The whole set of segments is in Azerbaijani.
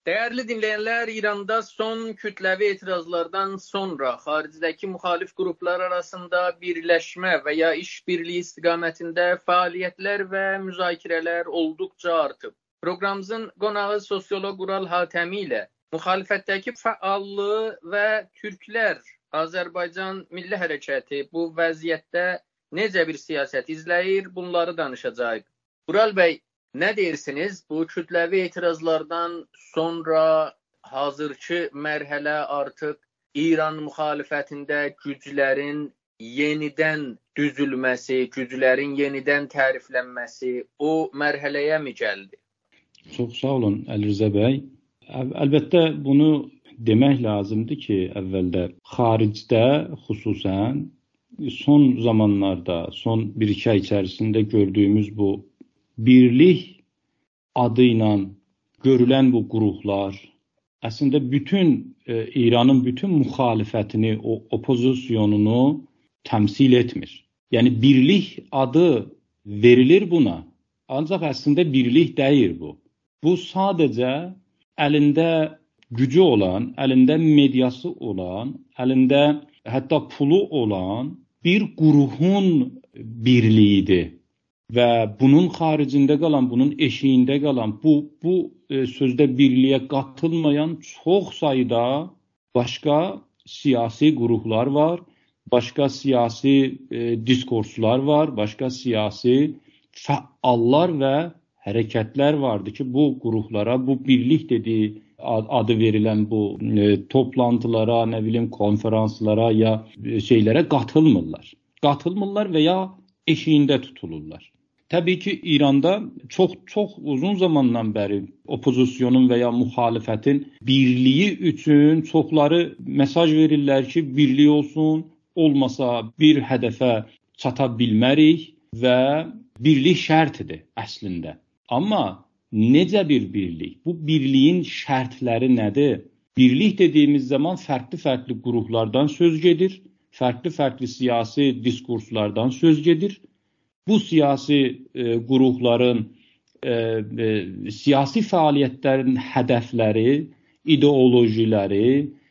Değerli dinleyenler, İran'da son kütlevi etirazlardan sonra xaricdəki müxalif qruplar arasında birləşmə və ya işbirliği istiqamətində fəaliyyətlər və müzakirələr olduqca artıb. Proqramımızın qonağı sosioloq Ural Hatəmi ilə müxalifətdəki fəallığı və Türklər Azərbaycan Milli Hərəkəti bu vəziyyətdə necə bir siyasət izləyir, bunları danışacağıq. Ural bəy, nə deyirsiniz? Bu kütləvi etirazlardan sonra hazırki mərhələ artıq İran müxalifətində güclərin yenidən düzülməsi, güclərin yenidən təriflənməsi o mərhələyə mi gəldi? Çox sağ olun Əli Rza bəy. Əlbəttə bunu demək lazımdır ki, əvvəldə xaricdə xüsusən son zamanlarda, son bir-iki ay içərisində gördüyümüz bu birlik adı ilə görülən bu qruplar əslində bütün İranın bütün müxalifətini, o opozisyonunu təmsil etmir. Yəni birlik adı verilir buna, ancaq əslində birlik deyil bu. Bu sadəcə əlində gücü olan, əlində mediası olan, əlində hətta pulu olan bir qrupun birliyidir. Və bunun xaricində qalan, bunun eşiyində qalan, bu sözdə birliyə qatılmayan çox sayda başqa siyasi qruplar var, başqa siyasi diskurslar var, başqa siyasi fəallar və hərəkətlər vardır ki, bu qruplara, bu birlik dediyi adı verilən bu toplantılara, nə bilim konferanslara ya şeylərə qatılmırlar. Qatılmırlar və ya eşiyində tutulurlar. Təbii ki, İranda çox uzun zamandan bəri opozisyonun və ya müxalifətin birliyi üçün çoxları mesaj verirlər ki, birlik olsun, olmasa bir hədəfə çata bilmərik və birlik şərtidir əslində. Amma necə bir birlik? Bu birliyin şərtləri nədir? Birlik dediyimiz zaman fərqli qruplardan söz gedir, fərqli siyasi diskurslardan söz gedir. Bu siyasi qrupların siyasi fəaliyyətlərin hədəfləri, ideolojiləri,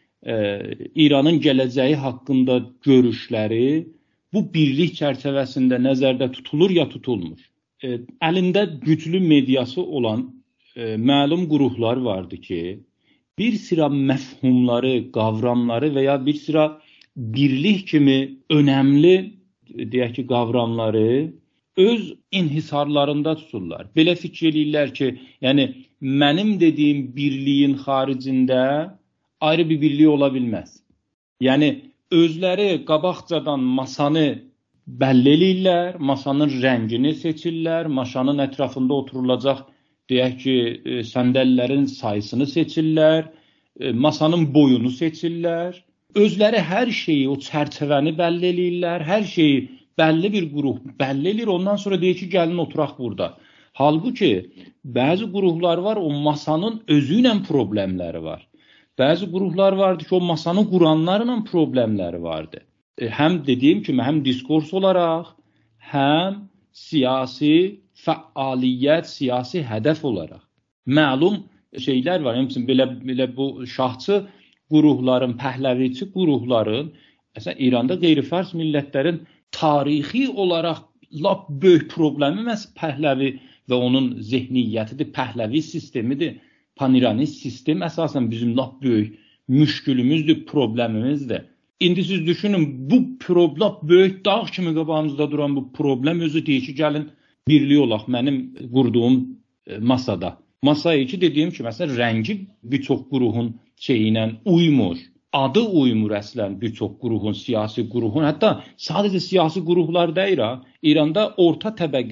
İranın gələcəyi haqqında görüşləri bu birlik çərçivəsində nəzərdə tutulur ya tutulmur. Əlində güclü mediası olan məlum qruplar vardı ki, bir sıra məfhumları, qavramları və ya bir sıra birlik kimi önəmli deyək ki, qavramları öz inhisarlarında tuturlar. Belə fikir eləyirlər ki, yəni mənim dediyim birliyin xaricində ayrı bir birlik ola bilməz. Yəni özləri qabaqcadan masanı bəlli eləyirlər, masanın rəngini seçirlər, masanın ətrafında oturulacaq deyək ki, səndəllərin sayısını seçirlər, masanın boyunu seçirlər. Özləri hər şeyi, o çərçivəni bəlli eləyirlər, hər şeyi bəlli bir qrup bəlli eləyir, ondan sonra deyir ki, gəlin oturaq burada. Halbuki, bəzi qruplar var, o masanın özü ilə problemləri var. Bəzi qruplar vardı ki, o masanı quranlarla problemləri vardı. Həm dediyim kimi, həm diskurs olaraq, həm siyasi fəaliyyət, siyasi hədəf olaraq. Məlum şeylər var, həmçinin belə bu şahçı qrupların, pəhləviçi qrupların, əslən İranda qeyri-fars millətlərin tarixi olaraq lap böyük problemi məhz Pəhləvi və onun zehniyyətidir, Pəhləvi sistemidir. Paniranist sistem əsasən bizim lap böyük müşkülümüzdür, problemimizdir. İndi siz düşünün, bu problem böyük dağ kimi qabağımızda duran bu problem özü deyir ki, gəlin birlik olaq mənim qurduğum masada. Masaya ki, dediyim ki, məsələn, rəngi bir çox qrupun şeyinə uymur. Adı uymur əslən bir çox qrupun, siyasi qrupun. Hətta sadəcə siyasi qruplar deyil, İranda orta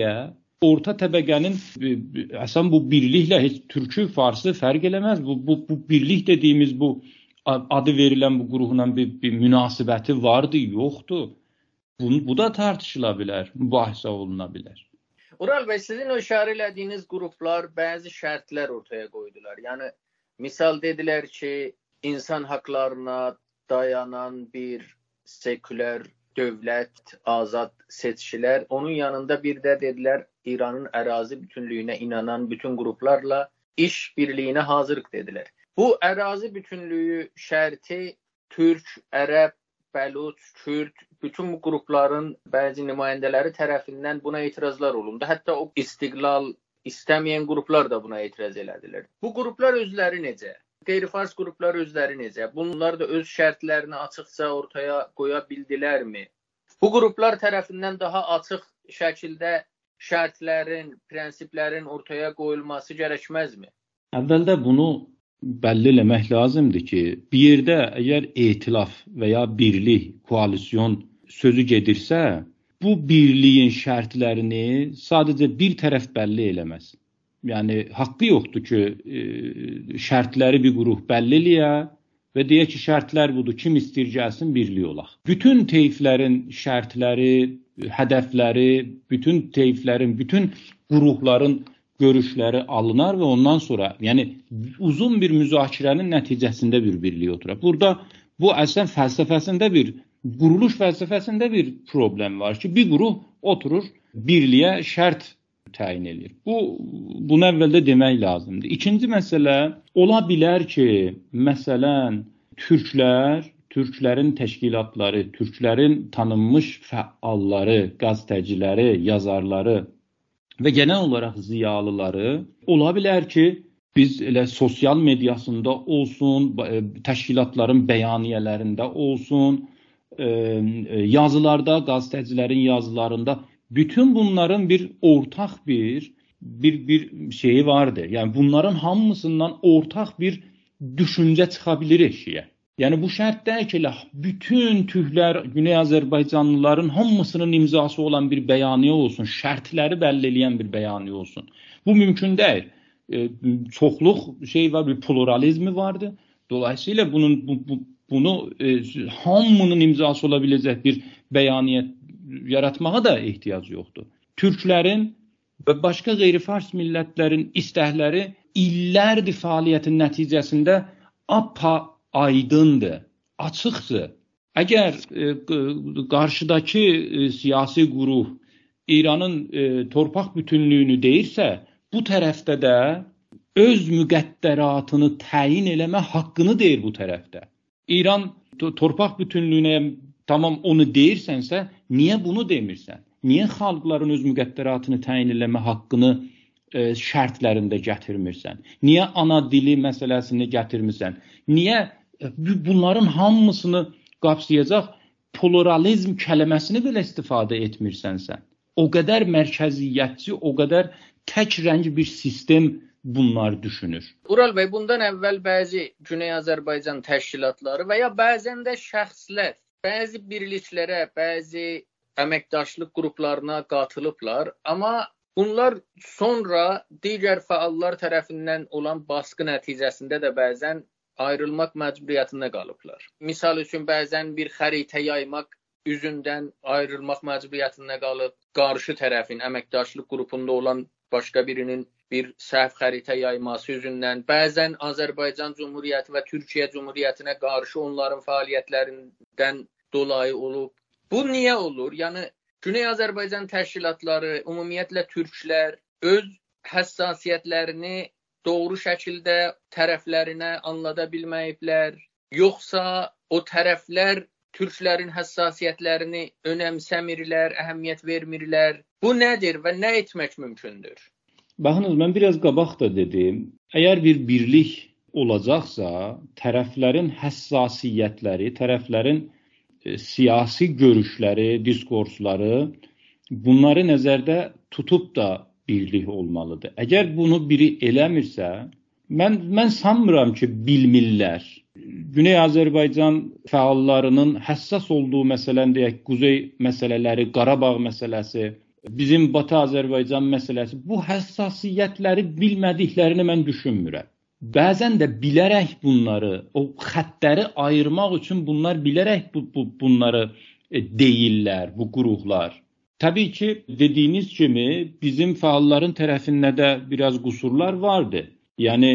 təbəqənin əslən bu birliklə heç türkü, farsı fərq eləməz. Bu birlik dediyimiz bu adı verilən bu qrupla bir münasibəti vardı, yoxdur. Bu da tartışıla bilər, mübahisə oluna bilər. Ural bəy, sizin o işarə elədiyiniz qruplar bəzi şərtlər ortaya qoydular. Yəni, misal dedilər ki, insan haqlarına dayanan bir seküler dövlət, azad seçkilər. Onun yanında bir də dedilər İranın ərazi bütünlüyünə inanan bütün qruplarla iş birliyinə hazırıq dedilər. Bu ərazi bütünlüyü şərti Türk, Ərəb, Bəluç, Kürd, bütün bu qrupların bəzi nümayəndələri tərəfindən buna etirazlar olundu. Hətta o istiqlal istəməyən qruplar da buna etiraz elədilər. Bu qruplar özləri necə? Qeyri-fars qruplar özləri necə? Bunlar da öz şərtlərini açıqca ortaya qoya bildilərmi? Bu qruplar tərəfindən daha açıq şəkildə şərtlərin, prinsiplərin ortaya qoyulması gərəkməzmi? Əvvəldə bunu bəlli eləmək lazımdır ki, bir yerdə əgər etilaf və ya birlik, koalisyon sözü gedirsə, bu birliyin şərtlərini sadəcə bir tərəf bəlli eləməz. Yəni, haqqı yoxdur ki, şərtləri bir qrup bəlli eləyə və deyə ki, şərtlər budur, kim istəyir gəlsin, birlik olaq. Bütün teyflərin şərtləri, hədəfləri, bütün teyflərin, bütün qrupların görüşləri alınar və ondan sonra, yəni uzun bir müzakirənin nəticəsində bir birlik oturur. Burada bu əslən fəlsəfəsində quruluş fəlsəfəsində bir problem var ki, bir qrup oturur, birliyə şərt təyin edir. Bunu əvvəldə demək lazımdır. İkinci məsələ, ola bilər ki, məsələn, Türklərin təşkilatları, Türklərin tanınmış fəalları, qəzetəciləri, yazarları və genel olaraq ziyalıları ola bilər ki, biz elə sosial mediasında olsun, təşkilatların bəyaniyələrində olsun, yazılarda, qəzetəcilərin yazılarında bütün bunların bir ortaq bir şeyi vardır. Yəni bunların hamısından ortaq bir düşüncə çıxa bilir eşiyə. Yəni bu şərt deyil ki, bütün Türklər, Güney Azərbaycanlıların hamısının imzası olan bir bəyaniyə olsun, şərtləri bəlli edən bir bəyaniyə olsun. Bu mümkün deyil. Çoxluq şey var, bir pluralizmi vardır. Dolayısıyla bunu hamının imzası ola biləcək bir bəyaniyə yaratmağa da ehtiyac yoxdur. Türklərin və başqa qeyri-fars millətlərin istəkləri illərdir fəaliyyətin nəticəsində aydındır, açıqdır. Əgər qarşıdakı siyasi qrup İranın torpaq bütünlüyünü deyirsə, bu tərəfdə də öz müqəddəratını təyin eləmə haqqını deyir bu tərəfdə. İran torpaq bütünlüyünə tamam onu deyirsənsə, niyə bunu demirsən? Niyə xalqların öz müqəddəratını təyin eləmə haqqını şərtlərində gətirmirsən? Niyə ana dili məsələsini gətirmirsən? Niyə bunların hamısını qapsayacaq pluralizm kəlməsini belə istifadə etmirsənsə? O qədər mərkəziyyətçi, o qədər tək rəng bir sistem bunlar düşünür. Ural bəy, bundan əvvəl bəzi Güney Azərbaycan təşkilatları və ya bəzən də şəxslər bəzi birliklərə, bəzi əməkdaşlıq qruplarına qatılıblar, amma bunlar sonra digər fəallar tərəfindən olan baskı nəticəsində də bəzən ayrılmaq məcburiyyətində qalıblar. Misal üçün, bəzən bir xəritə yaymaq üzündən ayrılmaq məcburiyyətində qalıb, qarşı tərəfin əməkdaşlıq qrupunda olan başqa birinin bir səhv xəritə yayması üzündən, bəzən Azərbaycan Cumhuriyyəti və Türkiyə Cumhuriyyətinə qarşı onların fəaliyyətlərindən dolayı olub. Bu niyə olur? Yəni, Güney Azərbaycan təşkilatları, ümumiyyətlə türklər öz həssasiyyətlərini doğru şəkildə tərəflərinə anlada bilməyiblər, yoxsa o tərəflər türklərin həssasiyyətlərini önəmsəmirlər, əhəmiyyət vermirlər. Bu nədir və nə etmək mümkündür? Baxınız, mən biraz qabaq da dedim, əgər bir birlik olacaqsa, tərəflərin həssasiyyətləri, tərəflərin siyasi görüşləri, diskursları, bunları nəzərdə tutub da birlik olmalıdır. Əgər bunu biri eləmirsə, mən sanmıram ki, bilmirlər. Güney Azərbaycan fəallarının həssas olduğu məsələn deyək, Quzey məsələləri, Qarabağ məsələsi, bizim Batı Azərbaycan məsələsi, bu həssasiyyətləri bilmədiklərini mən düşünmürəm. Bəzən də bilərək bunları, o xəttləri ayırmaq üçün bunlar bilərək bunları deyirlər, bu qruplar. Təbii ki, dediyiniz kimi bizim fəalların tərəfində də biraz qüsurlar vardı. Yəni,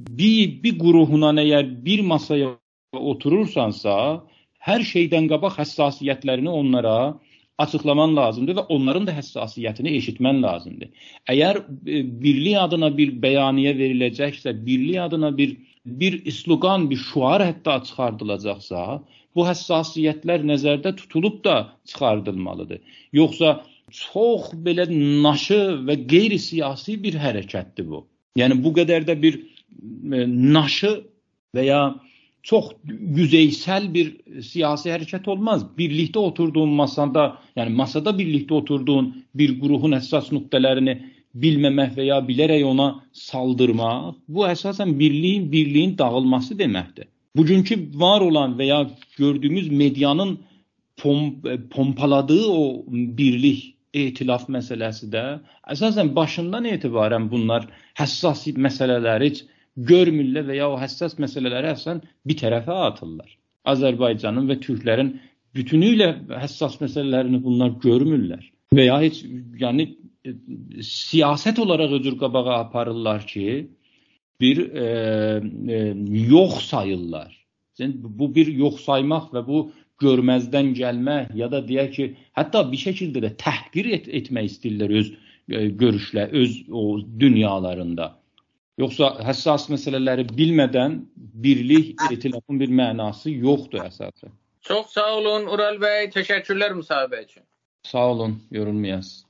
bir qrupuna əgər bir masaya oturursansa, hər şeydən qabaq həssasiyyətlərini onlara açıqlaman lazımdır və onların da həssasiyyətini eşitmən lazımdır. Əgər birlik adına bir bəyaniyə veriləcəksə, birlik adına bir slogan, bir şuar hətta çıxardılacaqsa, bu həssasiyyətlər nəzərdə tutulub da çıxardılmalıdır. Yoxsa çox belə naşı və qeyri-siyasi bir hərəkətdir bu. Yəni bu qədər də bir naşı və ya çox yüzeysel bir siyasi hərəkət olmaz. Birlikdə oturduğun masada, yəni masada birlikdə oturduğun bir qrupun əsas nöqtələrini bilməmək və ya bilərək ona saldırmaq, bu əsasən birliyin dağılması deməkdir. Bugünkü var olan və ya gördüyümüz medianın pompaladığı o birlik, etilaf məsələsi də əsasən başından etibarən bunlar həssas məsələləri heç görmürlər və ya o həssas məsələləri əsasən bir tərəfə atırlar. Azərbaycanın və Türklərin bütünüylə həssas məsələlərini bunlar görmürlər. Və ya heç yəni siyasət olaraq öcür qabağa aparırlar ki, bir yox sayırlar. Bu bir yox saymaq və bu görməzdən gəlmək ya da deyək ki, hətta bir şəkildə də təhqir etmək istəyirlər öz görüşlə, öz o dünyalarında. Yoxsa həssas məsələləri bilmədən birlik, etilafın bir mənası yoxdur əsasən. Çox sağ olun Ural bəy, təşəkkürlər müsahibə üçün. Sağ olun, yorulmayasınız.